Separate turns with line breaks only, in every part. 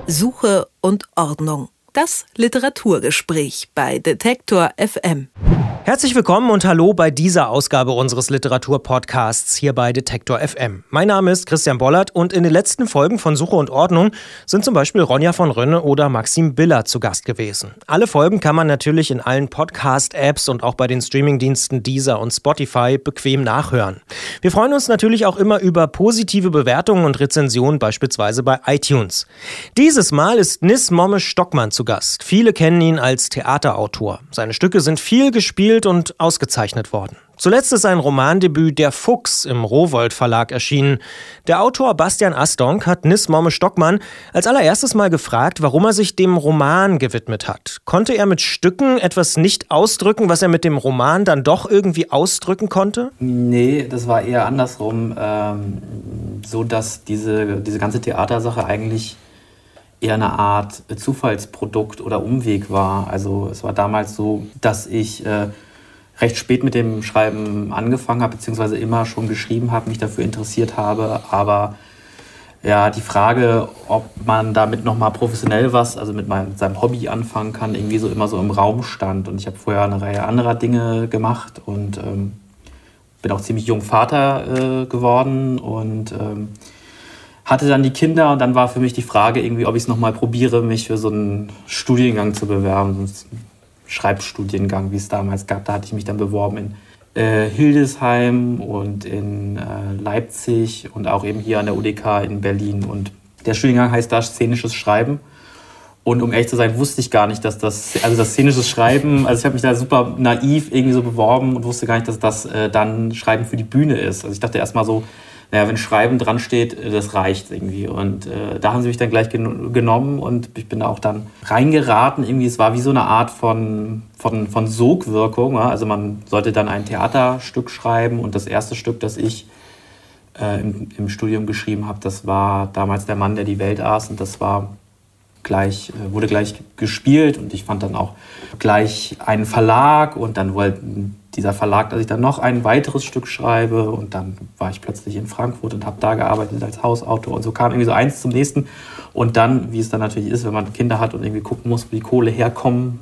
Suche und Ordnung. Das Literaturgespräch bei Detektor FM.
Herzlich willkommen und hallo bei dieser Ausgabe unseres Literaturpodcasts hier bei Detektor FM. Mein Name ist Christian Bollert und in den letzten Folgen von Suche und Ordnung sind zum Beispiel Ronja von Rönne oder Maxim Biller zu Gast gewesen. Alle Folgen kann man natürlich in allen Podcast-Apps und auch bei den Streamingdiensten Deezer und Spotify bequem nachhören. Wir freuen uns natürlich auch immer über positive Bewertungen und Rezensionen, beispielsweise bei iTunes. Dieses Mal ist Nis Momme-Stockmann zu Gast. Viele kennen ihn als Theaterautor. Seine Stücke sind viel gespielt und ausgezeichnet worden. Zuletzt ist sein Romandebüt Der Fuchs im Rowohlt Verlag erschienen. Der Autor Bastian Astonk hat Nis Momme-Stockmann als allererstes mal gefragt, warum er sich dem Roman gewidmet hat. Konnte er mit Stücken etwas nicht ausdrücken, was er mit dem Roman dann doch irgendwie ausdrücken konnte?
Nee, das war eher andersrum. So dass diese ganze Theatersache eigentlich eher eine Art Zufallsprodukt oder Umweg war. Also es war damals so, dass ich recht spät mit dem Schreiben angefangen habe, beziehungsweise immer schon geschrieben habe, mich dafür interessiert habe. Aber ja, die Frage, ob man damit nochmal professionell also mit seinem Hobby anfangen kann, irgendwie so immer so im Raum stand. Und ich habe vorher eine Reihe anderer Dinge gemacht und bin auch ziemlich jung Vater geworden und hatte dann die Kinder und dann war für mich die Frage irgendwie, ob ich es nochmal probiere, mich für so einen Studiengang zu bewerben, so einen Schreibstudiengang, wie es damals gab. Da hatte ich mich dann beworben in Hildesheim und in Leipzig und auch eben hier an der UDK in Berlin. Und der Studiengang heißt da Szenisches Schreiben. Und um ehrlich zu sein, wusste ich gar nicht, dass das szenisches Schreiben, also ich habe mich da super naiv irgendwie so beworben und wusste gar nicht, dass das dann Schreiben für die Bühne ist. Also ich dachte erst mal so, naja, wenn Schreiben dran steht, das reicht irgendwie. Und da haben sie mich dann gleich genommen und ich bin da auch dann reingeraten. Irgendwie, es war wie so eine Art von Sogwirkung. Ja? Also man sollte dann ein Theaterstück schreiben und das erste Stück, das ich im Studium geschrieben habe, das war damals Der Mann, der die Welt aß und das war wurde gleich gespielt und ich fand dann auch gleich einen Verlag und dann wollten dieser Verlag, dass ich dann noch ein weiteres Stück schreibe und dann war ich plötzlich in Frankfurt und habe da gearbeitet als Hausautor und so kam irgendwie so eins zum nächsten und dann, wie es dann natürlich ist, wenn man Kinder hat und irgendwie gucken muss, wo die Kohle herkommt,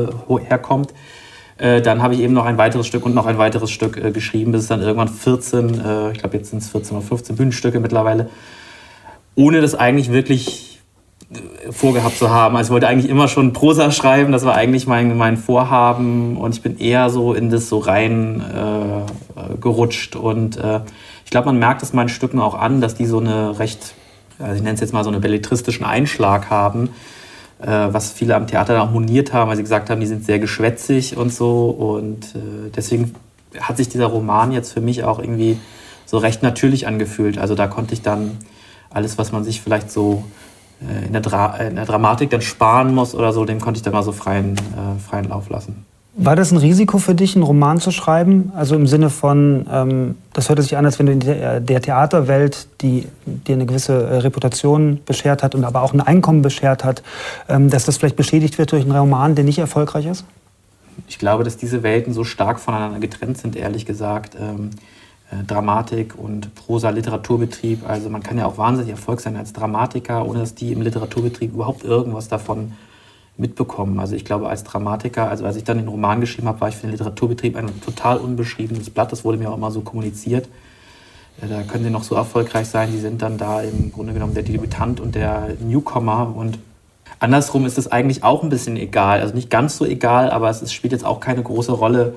dann habe ich eben noch ein weiteres Stück und noch ein weiteres Stück geschrieben, bis es dann irgendwann 14, ich glaube jetzt sind es 14 oder 15 Bühnenstücke mittlerweile, ohne das eigentlich wirklich vorgehabt zu haben. Also ich wollte eigentlich immer schon Prosa schreiben, das war eigentlich mein Vorhaben und ich bin eher so in das so rein gerutscht und ich glaube, man merkt es meinen Stücken auch an, dass die so eine recht, also ich nenne es jetzt mal so einen belletristischen Einschlag haben, was viele am Theater auch moniert haben, weil sie gesagt haben, die sind sehr geschwätzig und so und deswegen hat sich dieser Roman jetzt für mich auch irgendwie so recht natürlich angefühlt. Also da konnte ich dann alles, was man sich vielleicht so in der Dramatik dann sparen muss oder so, dem konnte ich dann mal so freien Lauf lassen.
War das ein Risiko für dich, einen Roman zu schreiben? Also im Sinne von, das hört sich an, als wenn du in der Theaterwelt, die dir eine gewisse Reputation beschert hat und aber auch ein Einkommen beschert hat, dass das vielleicht beschädigt wird durch einen Roman, der nicht erfolgreich ist?
Ich glaube, dass diese Welten so stark voneinander getrennt sind, ehrlich gesagt. Dramatik und Prosa-Literaturbetrieb. Also man kann ja auch wahnsinnig erfolgreich sein als Dramatiker, ohne dass die im Literaturbetrieb überhaupt irgendwas davon mitbekommen. Also ich glaube, als Dramatiker, also als ich dann den Roman geschrieben habe, war ich für den Literaturbetrieb ein total unbeschriebenes Blatt. Das wurde mir auch immer so kommuniziert. Da können sie noch so erfolgreich sein, die sind dann da im Grunde genommen der Debütant und der Newcomer. Und andersrum ist es eigentlich auch ein bisschen egal. Also nicht ganz so egal, aber es spielt jetzt auch keine große Rolle,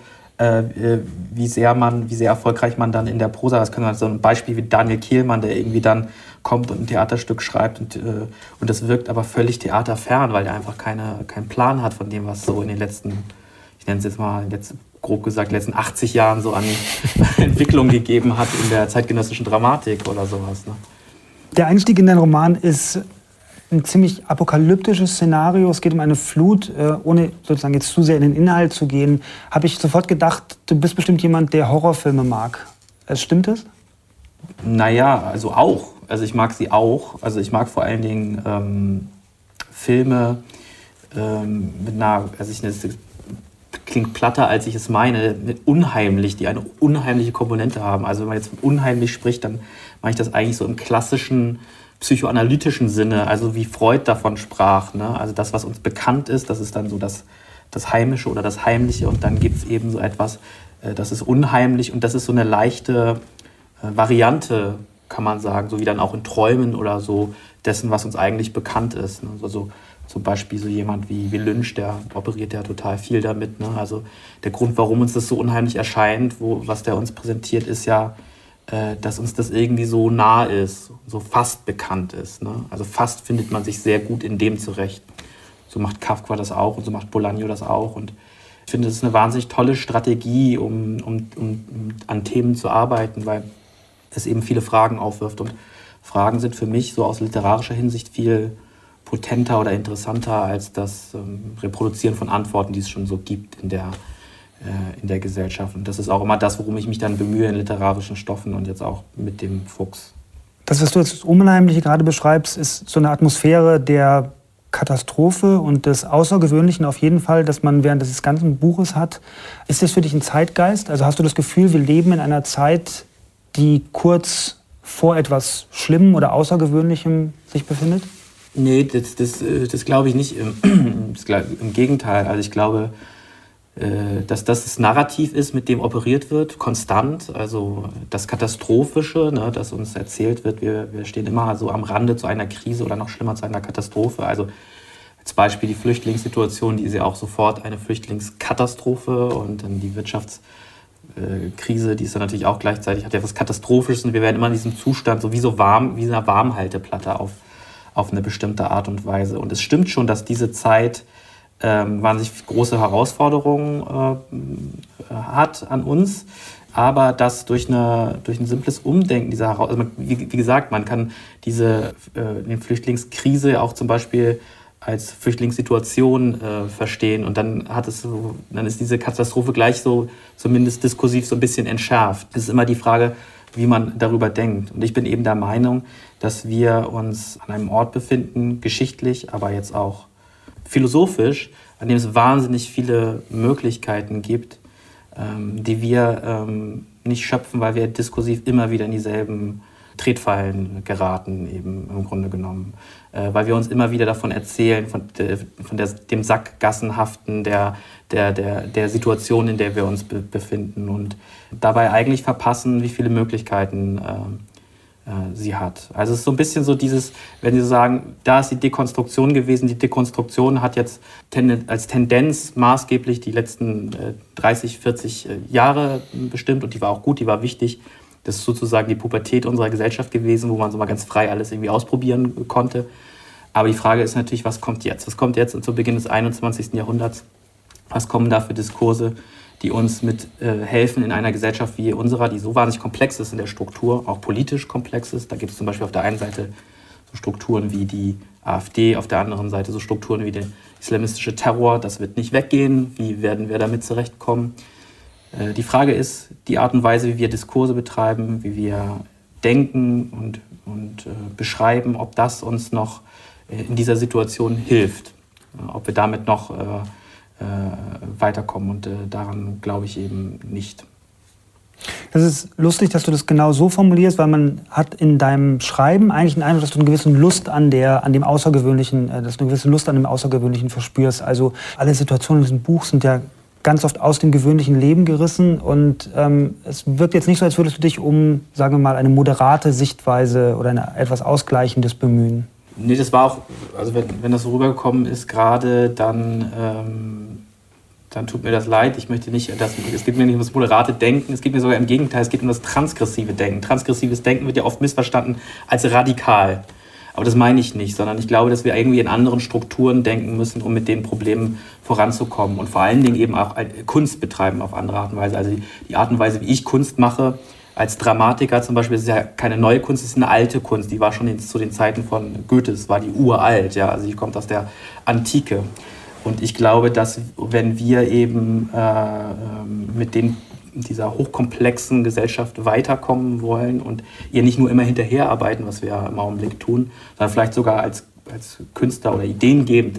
wie sehr erfolgreich man dann in der Prosa, das kann man so ein Beispiel wie Daniel Kehlmann, der irgendwie dann kommt und ein Theaterstück schreibt und das wirkt aber völlig theaterfern, weil der einfach keinen Plan hat von dem, was so in den letzten, ich nenne es jetzt mal grob gesagt, letzten 80 Jahren so an Entwicklung gegeben hat in der zeitgenössischen Dramatik oder sowas. Ne?
Der Einstieg in deinen Roman ist ein ziemlich apokalyptisches Szenario. Es geht um eine Flut. Ohne sozusagen jetzt zu sehr in den Inhalt zu gehen, habe ich sofort gedacht, du bist bestimmt jemand, der Horrorfilme mag. Stimmt das?
Naja, also auch. Also ich mag sie auch. Also ich mag vor allen Dingen Filme mit einer, also das klingt platter, als ich es meine, mit unheimlich, die eine unheimliche Komponente haben. Also wenn man jetzt von unheimlich spricht, dann meine ich das eigentlich so im klassischen psychoanalytischen Sinne, also wie Freud davon sprach, ne? Also das, was uns bekannt ist, das ist dann so das Heimische oder das Heimliche, und dann gibt es eben so etwas, das ist unheimlich, und das ist so eine leichte Variante, kann man sagen, so wie dann auch in Träumen oder so, dessen, was uns eigentlich bekannt ist. Ne? Also zum Beispiel so jemand wie Lynch, der operiert ja total viel damit. Ne? Also der Grund, warum uns das so unheimlich erscheint, was der uns präsentiert, ist ja, dass uns das irgendwie so nah ist, so fast bekannt ist. Ne? Also fast findet man sich sehr gut in dem zurecht. So macht Kafka das auch und so macht Bolaño das auch. Und ich finde, das ist eine wahnsinnig tolle Strategie, um an Themen zu arbeiten, weil es eben viele Fragen aufwirft. Und Fragen sind für mich so aus literarischer Hinsicht viel potenter oder interessanter als das Reproduzieren von Antworten, die es schon so gibt in der Gesellschaft. Und das ist auch immer das, worum ich mich dann bemühe in literarischen Stoffen und jetzt auch mit dem Fuchs.
Das, was du jetzt Unheimliche gerade beschreibst, ist so eine Atmosphäre der Katastrophe und des Außergewöhnlichen auf jeden Fall, dass man während des ganzen Buches hat. Ist das für dich ein Zeitgeist? Also hast du das Gefühl, wir leben in einer Zeit, die kurz vor etwas Schlimmem oder Außergewöhnlichem sich befindet?
Nee, das glaube ich nicht. Im Gegenteil. Also ich glaube, dass das Narrativ ist, mit dem operiert wird, konstant. Also das Katastrophische, ne, das uns erzählt wird, wir stehen immer so am Rande zu einer Krise oder noch schlimmer zu einer Katastrophe. Also als Beispiel die Flüchtlingssituation, die ist ja auch sofort eine Flüchtlingskatastrophe, und dann die Wirtschaftskrise, die ist dann natürlich auch gleichzeitig, hat ja was Katastrophisches, und wir werden immer in diesem Zustand so wie einer Warmhalteplatte auf eine bestimmte Art und Weise. Und es stimmt schon, dass diese Zeit wahnsinnig große Herausforderungen hat an uns, aber dass durch ein simples Umdenken dieser Herausforderungen, also wie gesagt, man kann die Flüchtlingskrise auch zum Beispiel als Flüchtlingssituation verstehen, und dann ist diese Katastrophe gleich so zumindest diskursiv so ein bisschen entschärft. Es ist immer die Frage, wie man darüber denkt. Und ich bin eben der Meinung, dass wir uns an einem Ort befinden, geschichtlich, aber jetzt auch philosophisch, an dem es wahnsinnig viele Möglichkeiten gibt, die wir nicht schöpfen, weil wir diskursiv immer wieder in dieselben Tretfallen geraten, eben im Grunde genommen. Weil wir uns immer wieder davon erzählen, von dem Sackgassenhaften der Situation, in der wir uns befinden, und dabei eigentlich verpassen, wie viele Möglichkeiten sie hat. Also es ist so ein bisschen so dieses, wenn Sie sagen, da ist die Dekonstruktion gewesen. Die Dekonstruktion hat jetzt als Tendenz maßgeblich die letzten 30, 40 Jahre bestimmt, und die war auch gut, die war wichtig. Das ist sozusagen die Pubertät unserer Gesellschaft gewesen, wo man so mal ganz frei alles irgendwie ausprobieren konnte. Aber die Frage ist natürlich, was kommt jetzt? Was kommt jetzt zu Beginn des 21. Jahrhunderts? Was kommen da für Diskurse, die uns helfen in einer Gesellschaft wie unserer, die so wahnsinnig komplex ist in der Struktur, auch politisch komplex ist. Da gibt es zum Beispiel auf der einen Seite so Strukturen wie die AfD, auf der anderen Seite so Strukturen wie der islamistische Terror. Das wird nicht weggehen. Wie werden wir damit zurechtkommen? Die Frage ist die Art und Weise, wie wir Diskurse betreiben, wie wir denken und beschreiben, ob das uns noch in dieser Situation hilft, ob wir damit noch weiterkommen, und daran glaube ich eben nicht.
Das ist lustig, dass du das genau so formulierst, weil man hat in deinem Schreiben eigentlich den Eindruck, dass du eine gewisse Lust an dem Außergewöhnlichen verspürst. Also alle Situationen in diesem Buch sind ja ganz oft aus dem gewöhnlichen Leben gerissen, und es wirkt jetzt nicht so, als würdest du dich sagen wir mal, eine moderate Sichtweise oder ein etwas Ausgleichendes bemühen.
Nee, das war auch, also wenn das so rübergekommen ist gerade, dann tut mir das leid. Ich möchte nicht, es geht mir nicht um das moderate Denken, es geht mir sogar im Gegenteil, es geht um das transgressive Denken. Transgressives Denken wird ja oft missverstanden als radikal. Aber das meine ich nicht, sondern ich glaube, dass wir irgendwie in anderen Strukturen denken müssen, um mit den Problemen voranzukommen, und vor allen Dingen eben auch Kunst betreiben auf andere Art und Weise. Also die Art und Weise, wie ich Kunst mache, als Dramatiker zum Beispiel, das ist ja keine neue Kunst, das ist eine alte Kunst. Die war schon zu den Zeiten von Goethe, das war die uralt, ja, also die kommt aus der Antike. Und ich glaube, dass wenn wir eben mit dieser hochkomplexen Gesellschaft weiterkommen wollen und ihr nicht nur immer hinterherarbeiten, was wir im Augenblick tun, sondern vielleicht sogar als Künstler oder ideengebend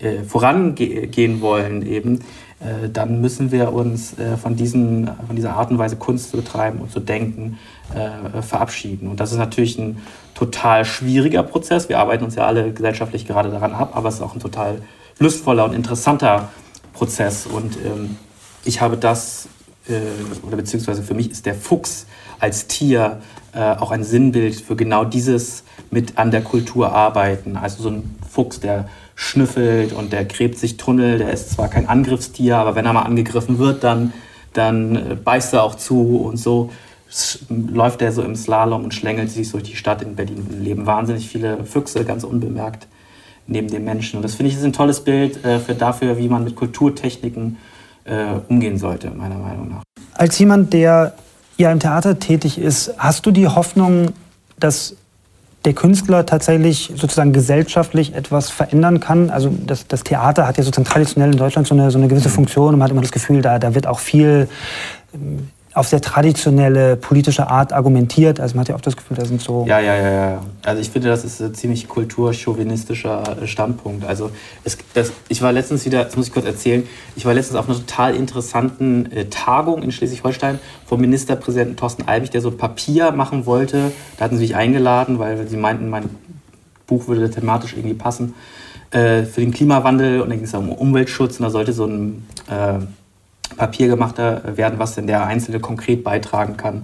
vorangehen wollen eben, dann müssen wir uns von dieser Art und Weise Kunst zu betreiben und zu denken verabschieden. Und das ist natürlich ein total schwieriger Prozess. Wir arbeiten uns ja alle gesellschaftlich gerade daran ab, aber es ist auch ein total lustvoller und interessanter Prozess. Und ich habe das, oder beziehungsweise für mich ist der Fuchs als Tier auch ein Sinnbild für genau dieses mit an der Kultur arbeiten. Also so ein Fuchs, der schnüffelt und der gräbt sich Tunnel, der ist zwar kein Angriffstier, aber wenn er mal angegriffen wird, dann beißt er auch zu und so läuft er so im Slalom und schlängelt sich durch die Stadt. In Berlin leben wahnsinnig viele Füchse, ganz unbemerkt neben den Menschen. Und das finde ich ist ein tolles Bild dafür, wie man mit Kulturtechniken umgehen sollte, meiner Meinung nach.
Als jemand, der ja im Theater tätig ist, hast du die Hoffnung, dass der Künstler tatsächlich sozusagen gesellschaftlich etwas verändern kann? Also das Theater hat ja sozusagen traditionell in Deutschland so eine gewisse Funktion und man hat immer das Gefühl, da wird auch viel auf sehr traditionelle politische Art argumentiert. Also man hat ja oft das Gefühl, da sind so...
Ja. Also ich finde, das ist ein ziemlich kulturchauvinistischer Standpunkt. Also ich war letztens wieder, das muss ich kurz erzählen, ich war letztens auf einer total interessanten Tagung in Schleswig-Holstein vom Ministerpräsidenten Thorsten Albig, der so Papier machen wollte. Da hatten sie mich eingeladen, weil sie meinten, mein Buch würde thematisch irgendwie passen für den Klimawandel. Und dann ging es um Umweltschutz und da sollte so ein Papier gemacht werden, was denn der Einzelne konkret beitragen kann,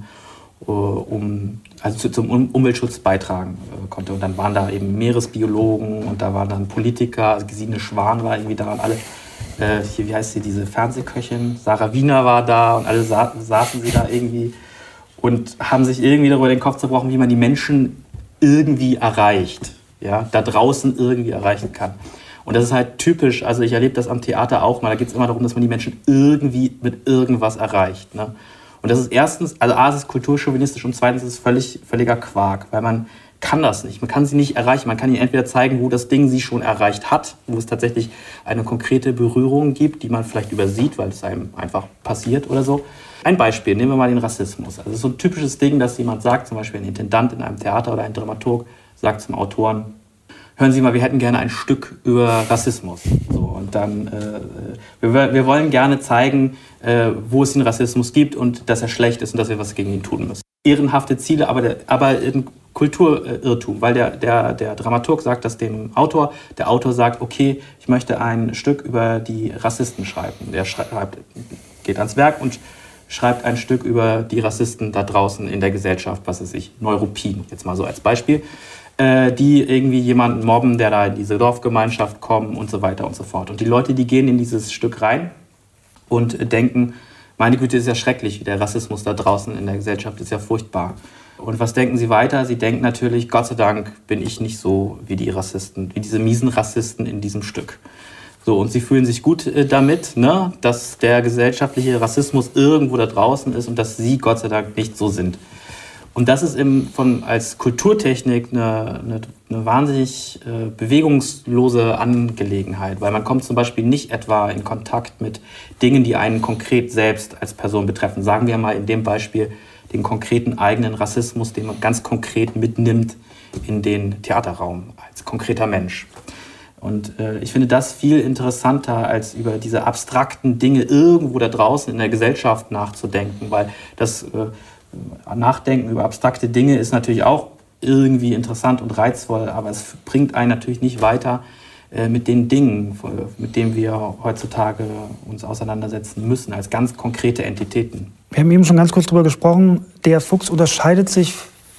zum Umweltschutz beitragen konnte. Und dann waren da eben Meeresbiologen und da waren dann Politiker, also Gesine Schwan war irgendwie da und alle, hier, wie heißt sie, diese Fernsehköchin, Sarah Wiener war da und alle saßen sie da irgendwie und haben sich irgendwie darüber den Kopf zerbrochen, wie man die Menschen irgendwie erreicht, ja, da draußen irgendwie erreichen kann. Und das ist halt typisch, also ich erlebe das am Theater auch mal, da geht es immer darum, dass man die Menschen irgendwie mit irgendwas erreicht. Ne? Und das ist erstens, also A, es ist kulturchauvinistisch und zweitens ist es völliger Quark, weil man kann das nicht, man kann sie nicht erreichen, man kann ihnen entweder zeigen, wo das Ding sie schon erreicht hat, wo es tatsächlich eine konkrete Berührung gibt, die man vielleicht übersieht, weil es einem einfach passiert oder so. Ein Beispiel, nehmen wir mal den Rassismus. Also es ist so ein typisches Ding, dass jemand sagt, zum Beispiel ein Intendant in einem Theater oder ein Dramaturg sagt zum Autoren, hören Sie mal, wir hätten gerne ein Stück über Rassismus. So, und dann, wir wollen gerne zeigen, wo es den Rassismus gibt und dass er schlecht ist und dass wir was gegen ihn tun müssen. Ehrenhafte Ziele, aber ein Kulturirrtum, weil der Dramaturg sagt das dem Autor, der Autor sagt, okay, ich möchte ein Stück über die Rassisten schreiben. Der geht ans Werk und schreibt ein Stück über die Rassisten da draußen in der Gesellschaft, was weiß ich, Neuruppin, jetzt mal so als Beispiel, die irgendwie jemanden mobben, der da in diese Dorfgemeinschaft kommt und so weiter und so fort. Und die Leute, die gehen in dieses Stück rein und denken, meine Güte, ist ja schrecklich, der Rassismus da draußen in der Gesellschaft ist ja furchtbar. Und was denken sie weiter? Sie denken natürlich, Gott sei Dank bin ich nicht so wie die Rassisten, wie diese miesen Rassisten in diesem Stück. So, und sie fühlen sich gut damit, ne, dass der gesellschaftliche Rassismus irgendwo da draußen ist und dass sie Gott sei Dank nicht so sind. Und das ist als Kulturtechnik eine wahnsinnig bewegungslose Angelegenheit, weil man kommt zum Beispiel nicht etwa in Kontakt mit Dingen, die einen konkret selbst als Person betreffen. Sagen wir mal in dem Beispiel den konkreten eigenen Rassismus, den man ganz konkret mitnimmt in den Theaterraum als konkreter Mensch. Und ich finde das viel interessanter, als über diese abstrakten Dinge irgendwo da draußen in der Gesellschaft nachzudenken, weil das Nachdenken über abstrakte Dinge ist natürlich auch irgendwie interessant und reizvoll, aber es bringt einen natürlich nicht weiter mit den Dingen, mit denen wir heutzutage uns auseinandersetzen müssen, als ganz konkrete Entitäten.
Wir haben eben schon ganz kurz darüber gesprochen, der Fuchs unterscheidet sich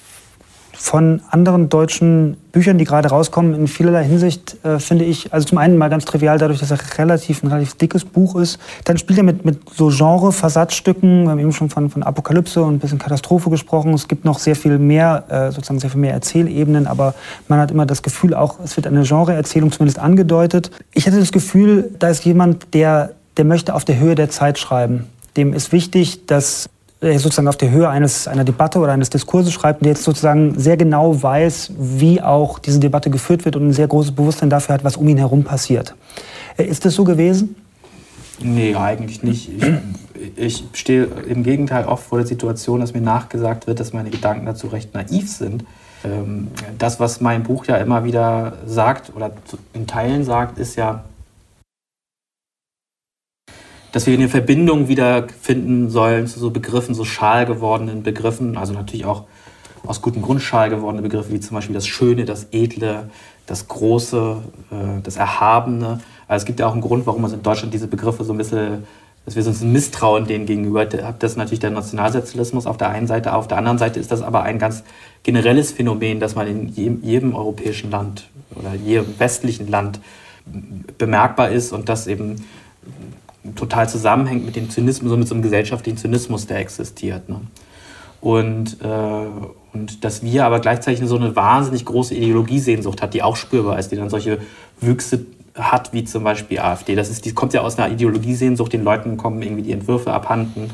von anderen deutschen Büchern, die gerade rauskommen, in vielerlei Hinsicht, finde ich. Also zum einen mal ganz trivial dadurch, dass er ein relativ dickes Buch ist. Dann spielt er mit so Genre-Versatzstücken. Wir haben eben schon von Apokalypse und ein bisschen Katastrophe gesprochen. Es gibt noch sehr viel mehr Erzählebenen, aber man hat immer das Gefühl, auch es wird eine Genre-Erzählung zumindest angedeutet. Ich hatte das Gefühl, da ist jemand, der möchte auf der Höhe der Zeit schreiben. Dem ist wichtig, dass er sozusagen auf der Höhe einer Debatte oder eines Diskurses schreibt und der jetzt sozusagen sehr genau weiß, wie auch diese Debatte geführt wird und ein sehr großes Bewusstsein dafür hat, was um ihn herum passiert. Ist das so gewesen?
Nee, eigentlich nicht. Ich stehe im Gegenteil oft vor der Situation, dass mir nachgesagt wird, dass meine Gedanken dazu recht naiv sind. Das, was mein Buch ja immer wieder sagt oder in Teilen sagt, ist ja, dass wir eine Verbindung wiederfinden sollen zu so Begriffen, so schal gewordenen Begriffen, also natürlich auch aus gutem Grund schal gewordene Begriffe, wie zum Beispiel das Schöne, das Edle, das Große, das Erhabene. Also es gibt ja auch einen Grund, warum man in Deutschland diese Begriffe so ein bisschen, dass wir uns ein Misstrauen denen gegenüber, das ist natürlich der Nationalsozialismus auf der einen Seite, auf der anderen Seite ist das aber ein ganz generelles Phänomen, das man in jedem europäischen Land oder jedem westlichen Land bemerkbar ist und das eben total zusammenhängt mit dem Zynismus, so mit so einem gesellschaftlichen Zynismus, der existiert. Ne? Und dass wir aber gleichzeitig so eine wahnsinnig große Ideologiesehnsucht hat, die auch spürbar ist, die dann solche Wüchse hat, wie zum Beispiel AfD. Die kommt ja aus einer Ideologiesehnsucht, den Leuten kommen irgendwie die Entwürfe abhanden,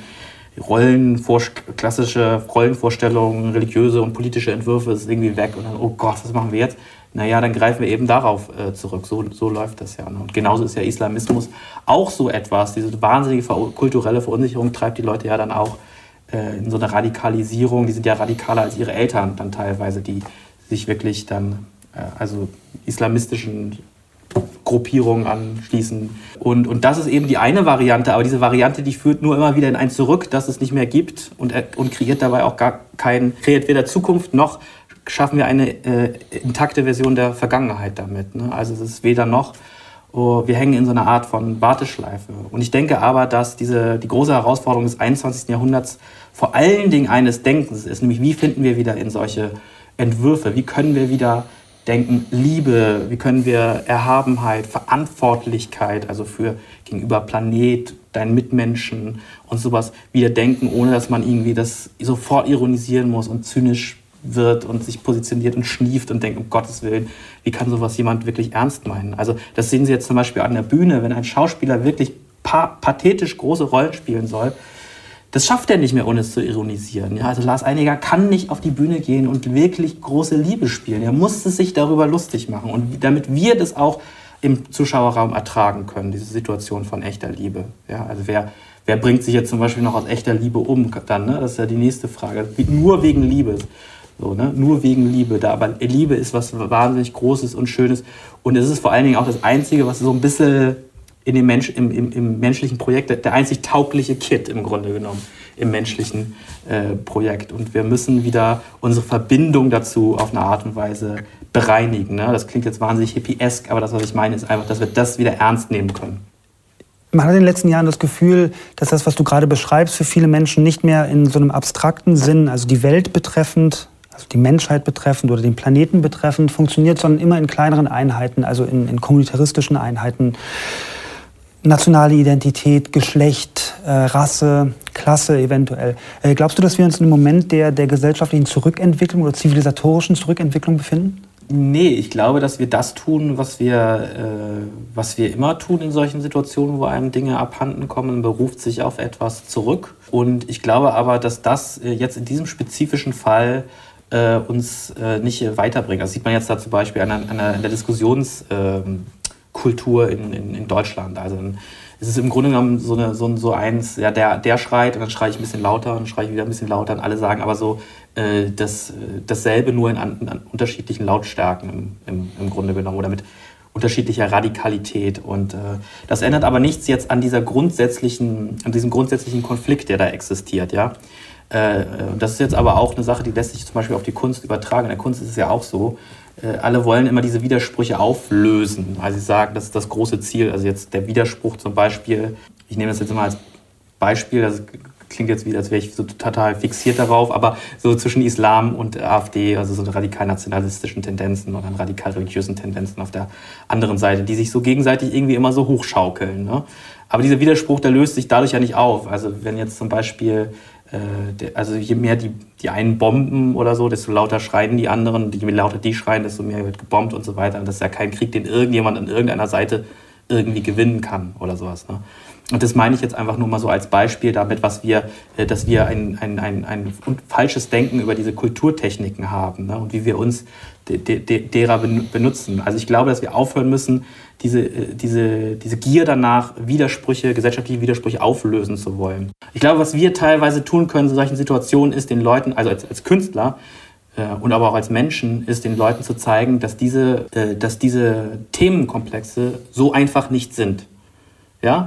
klassische Rollenvorstellungen, religiöse und politische Entwürfe ist irgendwie weg und dann, oh Gott, was machen wir jetzt? Naja, dann greifen wir eben darauf zurück. So läuft das ja. Und genauso ist ja Islamismus auch so etwas. Diese wahnsinnige kulturelle Verunsicherung treibt die Leute ja dann auch in so eine Radikalisierung. Die sind ja radikaler als ihre Eltern dann teilweise, die sich wirklich dann also islamistischen Gruppierungen anschließen. Und das ist eben die eine Variante, aber diese Variante, die führt nur immer wieder in ein Zurück, das es nicht mehr gibt und kreiert dabei auch kreiert weder Zukunft noch schaffen wir eine intakte Version der Vergangenheit damit. Ne? Also es ist weder noch, wir hängen in so einer Art von Warteschleife. Und ich denke aber, dass die große Herausforderung des 21. Jahrhunderts vor allen Dingen eines Denkens ist, nämlich wie finden wir wieder in solche Entwürfe, wie können wir wieder denken, Liebe, wie können wir Erhabenheit, Verantwortlichkeit, also für gegenüber Planet, deinen Mitmenschen und sowas wieder denken, ohne dass man irgendwie das sofort ironisieren muss und zynisch wird und sich positioniert und schnieft und denkt, um Gottes Willen, wie kann sowas jemand wirklich ernst meinen? Also das sehen Sie jetzt zum Beispiel an der Bühne, wenn ein Schauspieler wirklich pathetisch große Rollen spielen soll, das schafft er nicht mehr, ohne es zu ironisieren. Ja, also Lars Eidinger kann nicht auf die Bühne gehen und wirklich große Liebe spielen. Er muss es sich darüber lustig machen. Und damit wir das auch im Zuschauerraum ertragen können, diese Situation von echter Liebe. Ja, also wer bringt sich jetzt zum Beispiel noch aus echter Liebe um? Dann, ne? Das ist ja die nächste Frage. Nur wegen Liebe. So, ne? Nur wegen Liebe. Aber Liebe ist was wahnsinnig Großes und Schönes. Und es ist vor allen Dingen auch das Einzige, was so ein bisschen im menschlichen Projekt, der einzig taugliche Kit im Grunde genommen im menschlichen Projekt. Und wir müssen wieder unsere Verbindung dazu auf eine Art und Weise bereinigen. Ne? Das klingt jetzt wahnsinnig hippiesk, aber das, was ich meine, ist einfach, dass wir das wieder ernst nehmen können.
Man hat in den letzten Jahren das Gefühl, dass das, was du gerade beschreibst, für viele Menschen nicht mehr in so einem abstrakten Sinn, also die Welt betreffend, also die Menschheit betreffend oder den Planeten betreffend, funktioniert, sondern immer in kleineren Einheiten, also in kommunitaristischen Einheiten. Nationale Identität, Geschlecht, Rasse, Klasse eventuell. Glaubst du, dass wir uns in einem Moment der gesellschaftlichen Zurückentwicklung oder zivilisatorischen Zurückentwicklung befinden?
Nee, ich glaube, dass wir das tun, was wir immer tun in solchen Situationen, wo einem Dinge abhanden kommen. Man beruft sich auf etwas zurück. Und ich glaube aber, dass das jetzt in diesem spezifischen Fall uns nicht weiterbringt. Das sieht man jetzt da zum Beispiel an der Diskussionskultur in Deutschland. Also es ist im Grunde genommen so eins, ja, der schreit und dann schreie ich ein bisschen lauter und dann schreie ich wieder ein bisschen lauter und alle sagen aber so dasselbe nur in unterschiedlichen Lautstärken im Grunde genommen oder mit unterschiedlicher Radikalität. Und das ändert aber nichts jetzt an diesem grundsätzlichen Konflikt, der da existiert, ja. Das ist jetzt aber auch eine Sache, die lässt sich zum Beispiel auf die Kunst übertragen. In der Kunst ist es ja auch so, alle wollen immer diese Widersprüche auflösen. Also sie sagen, das ist das große Ziel. Also jetzt der Widerspruch zum Beispiel, ich nehme das jetzt immer als Beispiel, das klingt jetzt wieder, als wäre ich so total fixiert darauf, aber so zwischen Islam und AfD, also so radikal-nationalistischen Tendenzen oder radikal-religiösen Tendenzen auf der anderen Seite, die sich so gegenseitig irgendwie immer so hochschaukeln. Ne? Aber dieser Widerspruch, der löst sich dadurch ja nicht auf. Also wenn jetzt zum Beispiel also je mehr die einen bomben oder so, desto lauter schreien die anderen. Je lauter die schreien, desto mehr wird gebombt und so weiter. Und das ist ja kein Krieg, den irgendjemand an irgendeiner Seite irgendwie gewinnen kann oder sowas. Ne? Und das meine ich jetzt einfach nur mal so als Beispiel damit, dass wir ein falsches Denken über diese Kulturtechniken haben, ne? Und wie wir uns derer benutzen. Also ich glaube, dass wir aufhören müssen, diese Gier danach, gesellschaftliche Widersprüche auflösen zu wollen. Ich glaube, was wir teilweise tun können in solchen Situationen, ist den Leuten, also als Künstler und aber auch als Menschen, ist den Leuten zu zeigen, dass diese Themenkomplexe so einfach nicht sind. Ja?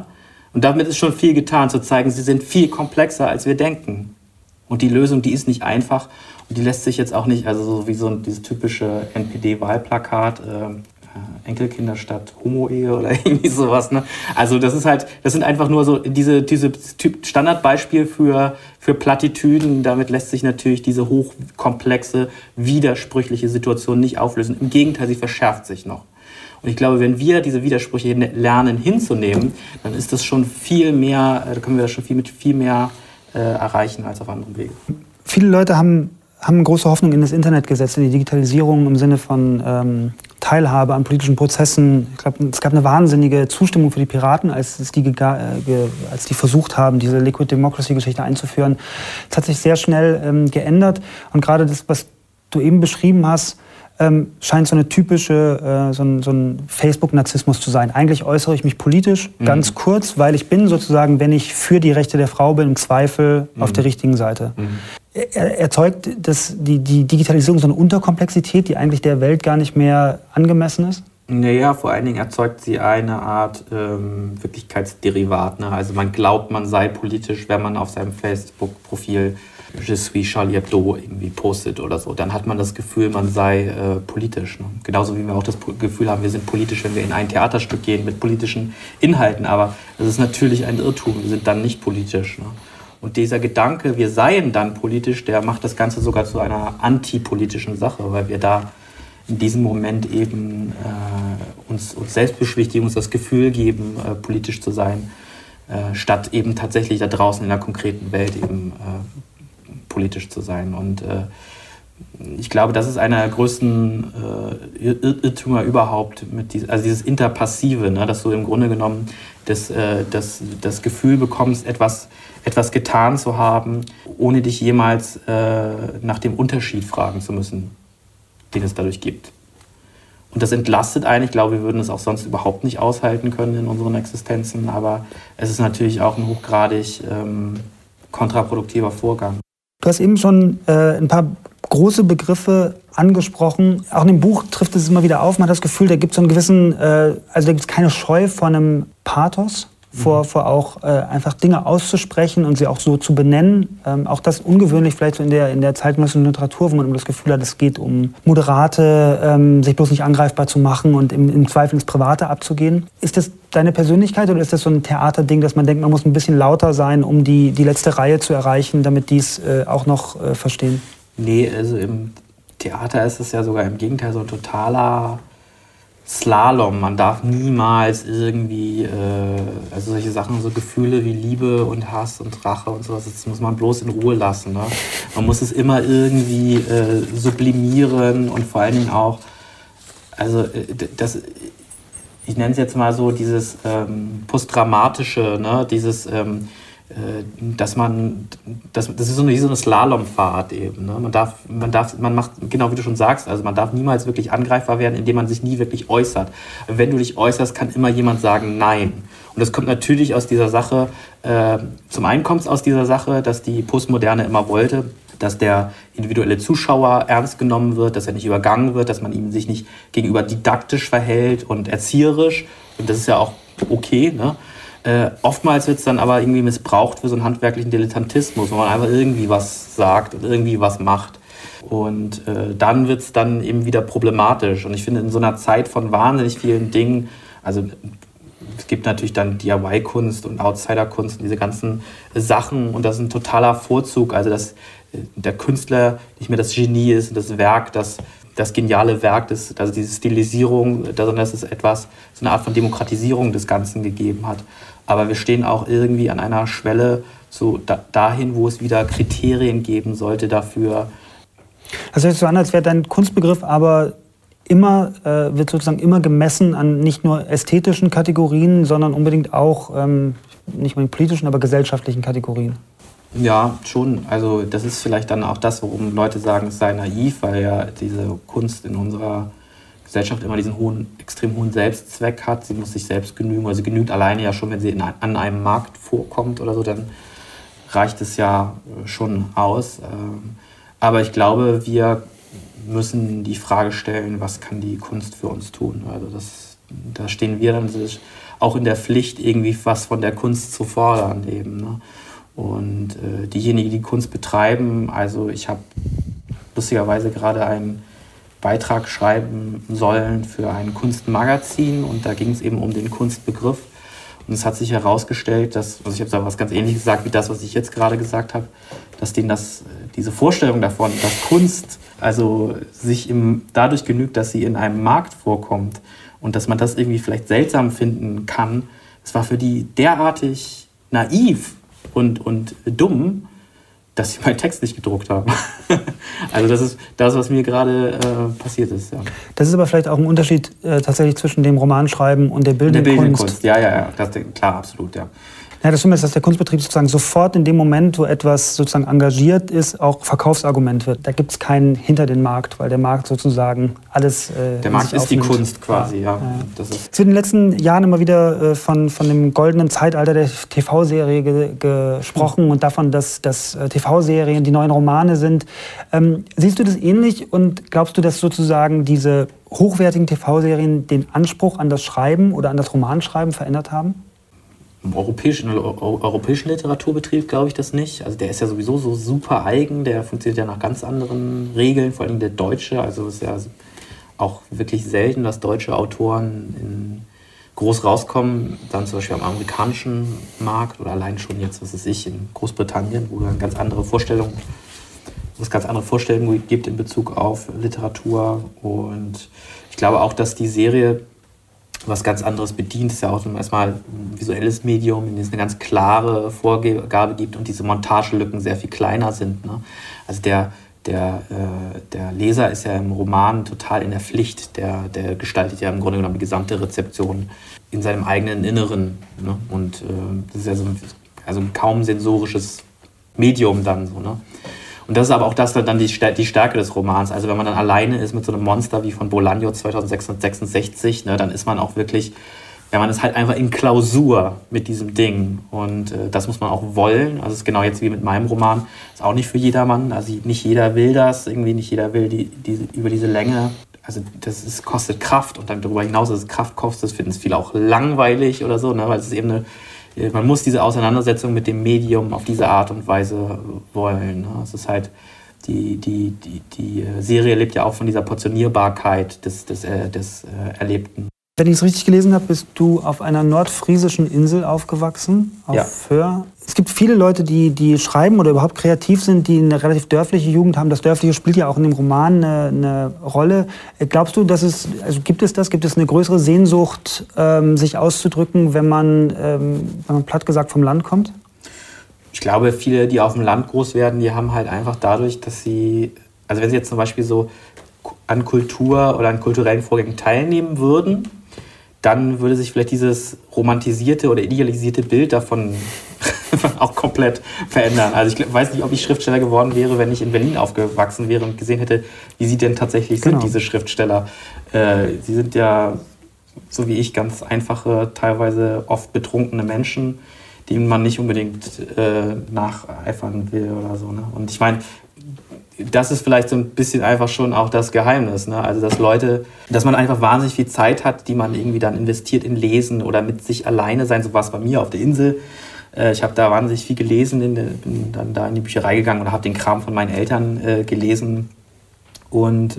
Und damit ist schon viel getan, zu zeigen, sie sind viel komplexer, als wir denken. Und die Lösung, die ist nicht einfach und die lässt sich jetzt auch nicht, also so wie dieses typische NPD-Wahlplakat, Enkelkinder statt Homo-Ehe oder irgendwie sowas. Ne? Also das sind einfach nur so diese Standardbeispiel für Plattitüden. Damit lässt sich natürlich diese hochkomplexe, widersprüchliche Situation nicht auflösen. Im Gegenteil, sie verschärft sich noch. Und ich glaube, wenn wir diese Widersprüche lernen hinzunehmen, dann ist das schon viel mehr, da können wir das schon viel mehr erreichen als auf anderem Wege.
Viele Leute haben große Hoffnung in das Internet gesetzt, in die Digitalisierung im Sinne von Teilhabe an politischen Prozessen. Ich glaube, es gab eine wahnsinnige Zustimmung für die Piraten, als die versucht haben, diese Liquid Democracy-Geschichte einzuführen. Es hat sich sehr schnell geändert. Und gerade das, was du eben beschrieben hast, scheint so eine typische, so ein Facebook-Narzissmus zu sein. Eigentlich äußere ich mich politisch, ganz kurz, weil ich bin sozusagen, wenn ich für die Rechte der Frau bin, im Zweifel auf der richtigen Seite. Erzeugt die Digitalisierung so eine Unterkomplexität, die eigentlich der Welt gar nicht mehr angemessen ist?
Naja, vor allen Dingen erzeugt sie eine Art Wirklichkeitsderivat. Ne? Also man glaubt, man sei politisch, wenn man auf seinem Facebook-Profil Je suis Charlie Hebdo irgendwie postet oder so. Dann hat man das Gefühl, man sei politisch. Ne? Genauso wie wir auch das Gefühl haben, wir sind politisch, wenn wir in ein Theaterstück gehen mit politischen Inhalten. Aber das ist natürlich ein Irrtum, wir sind dann nicht politisch. Ne? Und dieser Gedanke, wir seien dann politisch, der macht das Ganze sogar zu einer antipolitischen Sache, weil wir da in diesem Moment eben uns Selbstbeschwichtigung, uns das Gefühl geben, politisch zu sein, statt eben tatsächlich da draußen in der konkreten Welt eben politisch zu sein. Und ich glaube, das ist einer der größten Irrtümer überhaupt, also dieses Interpassive, ne, dass du im Grunde genommen das Gefühl bekommst, etwas getan zu haben, ohne dich jemals nach dem Unterschied fragen zu müssen, den es dadurch gibt. Und das entlastet einen. Ich glaube, wir würden es auch sonst überhaupt nicht aushalten können in unseren Existenzen. Aber es ist natürlich auch ein hochgradig kontraproduktiver Vorgang.
Du hast eben schon ein paar große Begriffe angesprochen. Auch in dem Buch trifft es immer wieder auf. Man hat das Gefühl, da gibt es so einen gewissen, also da gibt es keine Scheu vor einem Pathos, vor auch einfach Dinge auszusprechen und sie auch so zu benennen. Auch das ungewöhnlich vielleicht so in der zeitgenössischen Literatur, wo man immer das Gefühl hat, es geht um Moderate, sich bloß nicht angreifbar zu machen und im Zweifel ins Private abzugehen. Ist das deine Persönlichkeit oder ist das so ein Theaterding, dass man denkt, man muss ein bisschen lauter sein, um die letzte Reihe zu erreichen, damit die es auch noch verstehen?
Nee, also im Theater ist es ja sogar im Gegenteil so ein totaler Slalom. Man darf niemals irgendwie, also solche Sachen, so Gefühle wie Liebe und Hass und Rache und sowas, das muss man bloß in Ruhe lassen. Ne? Man muss es immer irgendwie sublimieren und vor allen Dingen auch, also ich nenne es jetzt mal so dieses Postdramatische, ne? Dieses das ist so eine Slalomfahrt eben. Ne? Man macht, genau wie du schon sagst, also man darf niemals wirklich angreifbar werden, indem man sich nie wirklich äußert. Wenn du dich äußerst, kann immer jemand sagen Nein. Und das kommt natürlich aus dieser Sache, zum einen kommt es aus dieser Sache, dass die Postmoderne immer wollte, dass der individuelle Zuschauer ernst genommen wird, dass er nicht übergangen wird, dass man ihm sich nicht gegenüber didaktisch verhält und erzieherisch. Und das ist ja auch okay, ne? Oftmals wird es dann aber irgendwie missbraucht für so einen handwerklichen Dilettantismus, wo man einfach irgendwie was sagt und irgendwie was macht. Und dann wird es dann eben wieder problematisch. Und ich finde, in so einer Zeit von wahnsinnig vielen Dingen, also es gibt natürlich dann DIY-Kunst und Outsider-Kunst und diese ganzen Sachen und das ist ein totaler Vorzug, also dass der Künstler nicht mehr das Genie ist und das Werk, das geniale Werk, also diese Stilisierung, sondern dass es so eine Art von Demokratisierung des Ganzen gegeben hat. Aber wir stehen auch irgendwie an einer Schwelle so dahin, wo es wieder Kriterien geben sollte dafür.
Das hört sich so an, als wäre dein Kunstbegriff aber wird sozusagen immer gemessen an nicht nur ästhetischen Kategorien, sondern unbedingt auch, nicht nur politischen, aber gesellschaftlichen Kategorien.
Ja, schon. Also das ist vielleicht dann auch das, worum Leute sagen, es sei naiv, weil ja diese Kunst in unserer Gesellschaft immer diesen extrem hohen Selbstzweck hat. Sie muss sich selbst genügen, oder sie genügt alleine ja schon, wenn sie an einem Markt vorkommt oder so, dann reicht es ja schon aus. Aber ich glaube, wir müssen die Frage stellen, was kann die Kunst für uns tun? Also da stehen wir dann auch in der Pflicht, irgendwie was von der Kunst zu fordern eben, ne? Und diejenigen, die Kunst betreiben, also ich habe lustigerweise gerade einen Beitrag schreiben sollen für ein Kunstmagazin und da ging es eben um den Kunstbegriff. Und es hat sich herausgestellt, dass, also ich habe da was ganz Ähnliches gesagt wie das, was ich jetzt gerade gesagt habe, dass denen diese Vorstellung davon, dass Kunst also sich dadurch genügt, dass sie in einem Markt vorkommt und dass man das irgendwie vielleicht seltsam finden kann, das war für die derartig naiv und dumm, dass sie meinen Text nicht gedruckt haben. Also das ist das, was mir gerade passiert ist. Ja.
Das ist aber vielleicht auch ein Unterschied tatsächlich zwischen dem Romanschreiben und der bildenden Kunst.
Ja, das, klar, absolut, ja.
Ja, das Schlimme ist, dass der Kunstbetrieb sozusagen sofort in dem Moment, wo etwas sozusagen engagiert ist, auch Verkaufsargument wird. Da gibt es keinen hinter den Markt, weil der Markt sozusagen alles
der Markt ist die Kunst quasi, ja.
Das ist es wird in den letzten Jahren immer wieder von dem goldenen Zeitalter der TV-Serie gesprochen und davon, dass TV-Serien die neuen Romane sind. Siehst du das ähnlich und glaubst du, dass sozusagen diese hochwertigen TV-Serien den Anspruch an das Schreiben oder an das Romanschreiben verändert haben?
Im europäischen Literaturbetrieb glaube ich das nicht. Also der ist ja sowieso so super eigen, der funktioniert ja nach ganz anderen Regeln, vor allem der deutsche. Also es ist ja auch wirklich selten, dass deutsche Autoren groß rauskommen, dann zum Beispiel am amerikanischen Markt oder allein schon jetzt, was weiß ich, in Großbritannien, wo es ganz andere Vorstellungen gibt in Bezug auf Literatur. Und ich glaube auch, dass die Serie was ganz anderes bedient. Es ist ja auch erstmal ein visuelles Medium, in dem es eine ganz klare Vorgabe gibt und diese Montagelücken sehr viel kleiner sind, ne? Also der Leser ist ja im Roman total in der Pflicht. Der gestaltet ja im Grunde genommen die gesamte Rezeption in seinem eigenen Inneren, ne? Und das ist ja so ein kaum sensorisches Medium dann so, ne? Und das ist aber auch dann die Stärke des Romans. Also wenn man dann alleine ist mit so einem Monster wie von Bolaño 2666, ne, dann ist man auch wirklich, man ist halt einfach in Klausur mit diesem Ding. Und das muss man auch wollen. Also es ist genau jetzt wie mit meinem Roman. Ist auch nicht für jedermann. Also nicht jeder will das. Irgendwie nicht jeder will über diese Länge. Also das kostet Kraft. Und dann darüber hinaus, dass es Kraft kostet, finden es viele auch langweilig oder so, ne, weil es ist eben man muss diese Auseinandersetzung mit dem Medium auf diese Art und Weise wollen. Es ist halt, die Serie lebt ja auch von dieser Portionierbarkeit des Erlebten.
Wenn ich es richtig gelesen habe, bist du auf einer nordfriesischen Insel aufgewachsen, auf Föhr. Es gibt viele Leute, die schreiben oder überhaupt kreativ sind, die eine relativ dörfliche Jugend haben. Das Dörfliche spielt ja auch in dem Roman eine Rolle. Glaubst du, gibt es eine größere Sehnsucht, sich auszudrücken, wenn man platt gesagt vom Land kommt?
Ich glaube, viele, die auf dem Land groß werden, die haben halt einfach dadurch, dass sie, also wenn sie jetzt zum Beispiel so an Kultur oder an kulturellen Vorgängen teilnehmen würden, dann würde sich vielleicht dieses romantisierte oder idealisierte Bild davon auch komplett verändern. Also ich weiß nicht, ob ich Schriftsteller geworden wäre, wenn ich in Berlin aufgewachsen wäre und gesehen hätte, wie sie denn tatsächlich sind, diese Schriftsteller. Sie sind ja, so wie ich, ganz einfache, teilweise oft betrunkene Menschen, denen man nicht unbedingt nacheifern will oder so, ne? Und ich meine, das ist vielleicht so ein bisschen einfach schon auch das Geheimnis, ne? Also dass man einfach wahnsinnig viel Zeit hat, die man irgendwie dann investiert in Lesen oder mit sich alleine sein. So war es bei mir auf der Insel. Ich habe da wahnsinnig viel gelesen, bin dann da in die Bücherei gegangen und habe den Kram von meinen Eltern gelesen. Und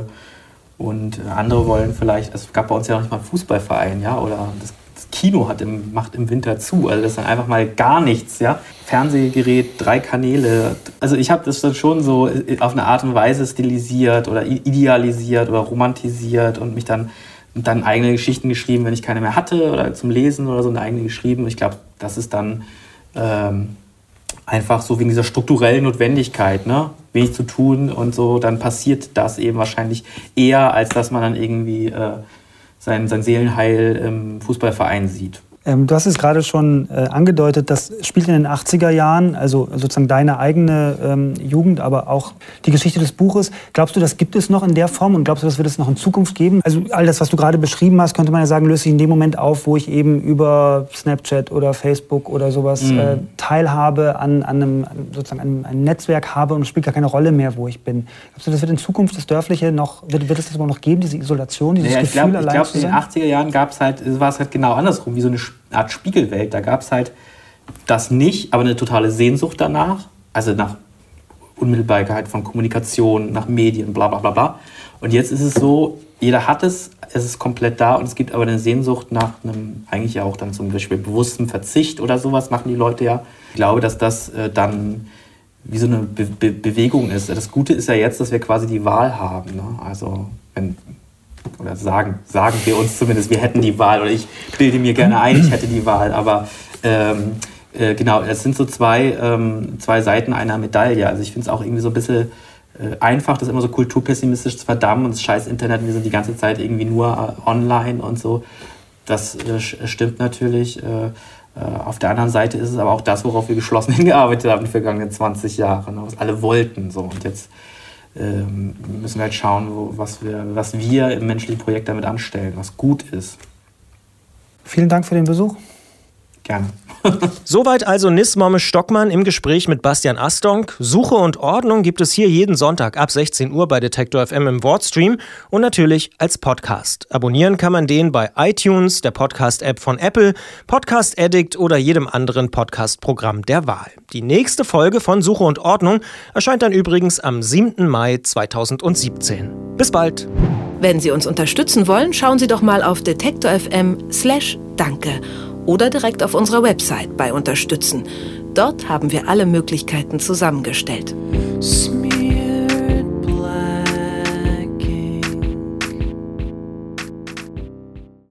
andere wollen vielleicht, also es gab bei uns ja noch nicht mal einen Fußballverein, ja, oder das Kino macht im Winter zu, also das ist dann einfach mal gar nichts, ja. Fernsehgerät, 3 Kanäle. Also ich habe das dann schon so auf eine Art und Weise stilisiert oder idealisiert oder romantisiert und mich dann eigene Geschichten geschrieben, wenn ich keine mehr hatte oder zum Lesen oder so eine eigene geschrieben. Ich glaube, das ist dann einfach so wegen dieser strukturellen Notwendigkeit, ne? Wenig zu tun und so, dann passiert das eben wahrscheinlich eher, als dass man dann irgendwie sein Seelenheil im Fußballverein sieht.
Du hast es gerade schon angedeutet, das spielt in den 80er Jahren, also sozusagen deine eigene Jugend, aber auch die Geschichte des Buches. Glaubst du, das gibt es noch in der Form und glaubst du, das wird es noch in Zukunft geben? Also all das, was du gerade beschrieben hast, könnte man ja sagen, löst sich in dem Moment auf, wo ich eben über Snapchat oder Facebook oder sowas teilhabe an einem Netzwerk habe und es spielt gar keine Rolle mehr, wo ich bin. Glaubst du, das wird in Zukunft das Dörfliche noch, wird es das aber noch geben, diese Isolation, dieses Gefühl allein zu sein?
Ich glaube, in den 80er Jahren war es halt genau andersrum, wie so eine Art Spiegelwelt. Da gab es halt das nicht, aber eine totale Sehnsucht danach. Also nach Unmittelbarkeit von Kommunikation, nach Medien, bla bla bla bla. Und jetzt ist es so, jeder hat es ist komplett da und es gibt aber eine Sehnsucht nach einem, eigentlich ja auch dann zum Beispiel bewusstem Verzicht oder sowas, machen die Leute ja. Ich glaube, dass das dann wie so eine Bewegung ist. Das Gute ist ja jetzt, dass wir quasi die Wahl haben. Ne? Also oder sagen wir uns zumindest, wir hätten die Wahl, oder ich bilde mir gerne ein, ich hätte die Wahl, aber genau, es sind so zwei Seiten einer Medaille. Also ich finde es auch irgendwie so ein bisschen einfach, das immer so kulturpessimistisch zu verdammen und das scheiß Internet, wir sind die ganze Zeit irgendwie nur online und so. Das stimmt natürlich. Auf der anderen Seite ist es aber auch das, worauf wir geschlossen hingearbeitet haben in den vergangenen 20 Jahren, was alle wollten. So. Und jetzt müssen wir halt schauen, was wir im menschlichen Projekt damit anstellen, was gut ist.
Vielen Dank für den Besuch.
Gerne.
Soweit also Nismomme Stockmann im Gespräch mit Bastian Astonk. Suche und Ordnung gibt es hier jeden Sonntag ab 16 Uhr bei Detektor FM im Wordstream und natürlich als Podcast. Abonnieren kann man den bei iTunes, der Podcast-App von Apple, Podcast Addict oder jedem anderen Podcast-Programm der Wahl. Die nächste Folge von Suche und Ordnung erscheint dann übrigens am 7. Mai 2017. Bis bald.
Wenn Sie uns unterstützen wollen, schauen Sie doch mal auf detektor.fm/danke oder direkt auf unserer Website bei Unterstützen. Dort haben wir alle Möglichkeiten zusammengestellt.